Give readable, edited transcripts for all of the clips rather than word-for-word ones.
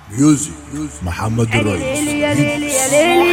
ميوزك محمد الريس. يا ليل يا ليل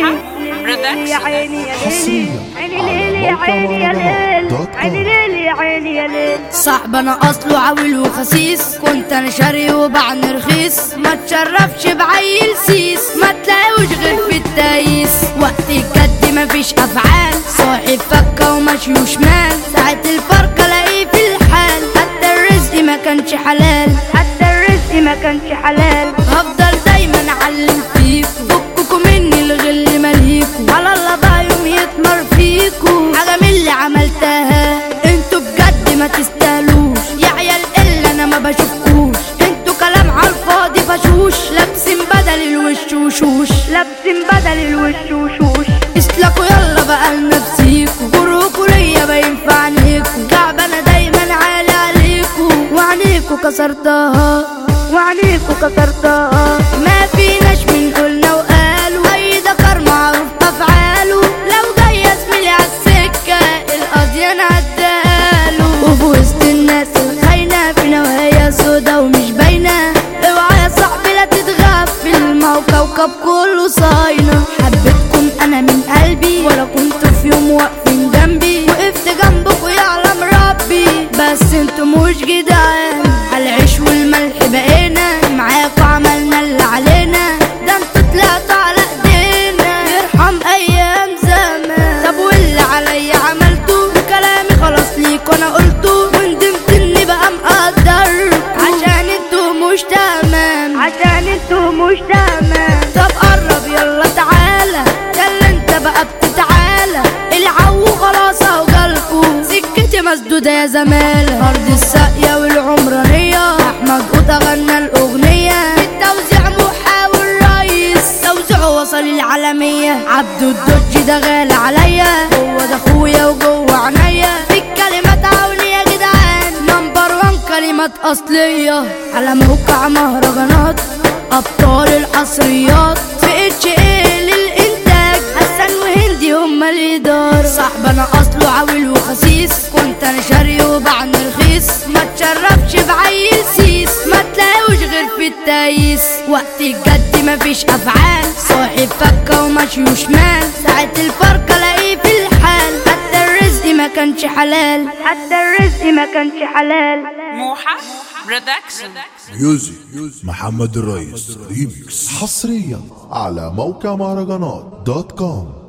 يا عيني يا ليل عيني ليل يا عيني يا ليل عيني ليل يا عيني يا ليل. صاحب انا اصله عويل وخسيس، كنت انا شاري وبعني رخيص، ما تشرفش بعيل سيس، ما تلاقوش غير في التايس. وقت الجد مفيش افعال، صاحب فكه وماشي وشمال، ساعة الفرقه الاقيه في الحال، حتى الرزق ما كانش حلال، حتى الرزق ما كانش حلال. هفضل دايما اعلم فيكو، فككوا مني الغل ملهيكو، على الله بقى يوم يتمر فيكو، حاجه من اللي عملتها انتوا بجد ما تستاهلوش، يا عيال الا انا ما بشوفكوش، انتوا كلام عالفاضي فشوش، لابسين بدل الوش وشوش، لابسين بدل الوش وشوش. اسلكوا يلا بقى لنفسيكو، كروكوا ليا باين في عينيكو، كعب انا دايما عالي عليكو، وعينيكو كسرتها وعليكوا كسرتها. ما فيناش من قلنا وقالوا، اي ذكر معروف افعاله، لو جاي زميلي عالسكه القضيه انا هداله، وفي وسط الناس الخاينه في نوايا سودا ومش باينه، اوعى يا صاحبي لا تتغفل، ما هو كوكب كله صاينه، حبيتكم انا من قلبي، ولا كنتوا في يوم واقفين جنبي، وقفت جنبكوا يعلم ربي، بس انتوا مش جدعان، عالعيش والملح بقينا معاكوا، عملنا اللي علينا، ده انتوا طلعتوا على ايدينا، يرحم ايام زمان. طب واللي عليا عملته، كلامي خلاص ليكوا انا قلته، وندمت اني بقى مقدر، عشان انتوا مش تمام، عشان انتوا مش تمام. طب قرب يلا تعالى، ده اللي انت بقى بتتعالى، العو خلاص اهو جالكوا، سكتي مسدودة يا زمالة، ارض الساقية والعمرانية، احمد قطة غنى الاغنية، التوزيع محاول ريس، توزيعه وصل العالمية، عبدو الدوج ده غالي عليا، هو ده اخويا وجوه عينيا، في الكلمات عاوني يا جدعان، نمبر 1 كلمات اصلية، على موقع مهرجانات ابطال الحصريات، في اتش ايه للانتاج، حسن وهندي هما الاداره، صاحبنا اصله عويل وخسيس، كنت انا شاري وبعني رخيص، ما تشرفش بعيل سيس، ما تلاقوش غير في التايس. وقت الجد مفيش افعال، صاحب فكه وماشي وشمال، ساعة الفرقه الاقيه في الحال، حتى الرزق ما كانش حلال، حتى الرزق ما كانش حلال. موحة برودكشن. ميوزك محمد الريس ريميكس. حصريا على موقع مهرجانات .com.